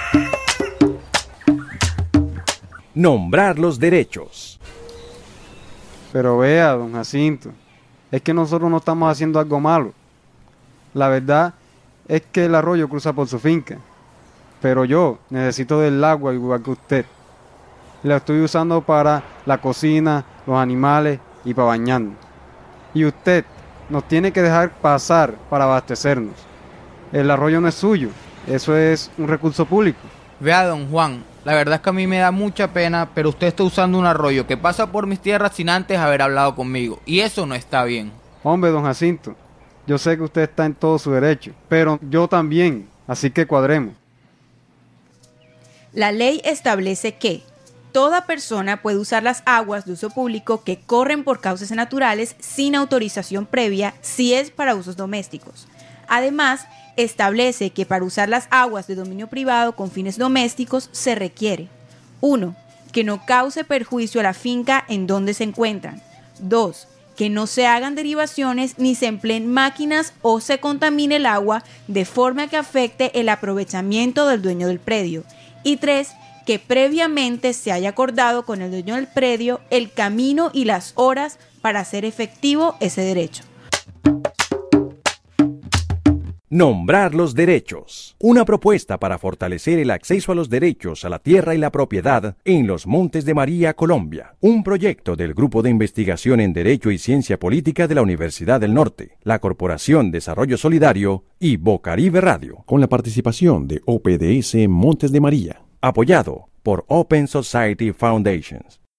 Nombrar los derechos. Pero vea, don Jacinto, es que nosotros no estamos haciendo algo malo. La verdad es que el arroyo cruza por su finca, pero yo necesito del agua igual que usted. La estoy usando para la cocina, los animales y para bañarnos. Y usted nos tiene que dejar pasar para abastecernos. El arroyo no es suyo, eso es un recurso público. Vea, don Juan, la verdad es que a mí me da mucha pena, pero usted está usando un arroyo que pasa por mis tierras sin antes haber hablado conmigo, y eso no está bien. Hombre, don Jacinto, yo sé que usted está en todo su derecho, pero yo también, así que cuadremos. La ley establece que toda persona puede usar las aguas de uso público que corren por cauces naturales sin autorización previa si es para usos domésticos. Además, establece que para usar las aguas de dominio privado con fines domésticos se requiere 1. Que no cause perjuicio a la finca en donde se encuentran. 2. Que no se hagan derivaciones ni se empleen máquinas o se contamine el agua de forma que afecte el aprovechamiento del dueño del predio. Y 3. Que previamente se haya acordado con el dueño del predio el camino y las horas para hacer efectivo ese derecho. Nombrar los derechos. Una propuesta para fortalecer el acceso a los derechos a la tierra y la propiedad en los Montes de María, Colombia. Un proyecto del Grupo de Investigación en Derecho y Ciencia Política de la Universidad del Norte, la Corporación Desarrollo Solidario y Bocaribe Radio, con la participación de OPDS Montes de María. Apoyado por Open Society Foundations.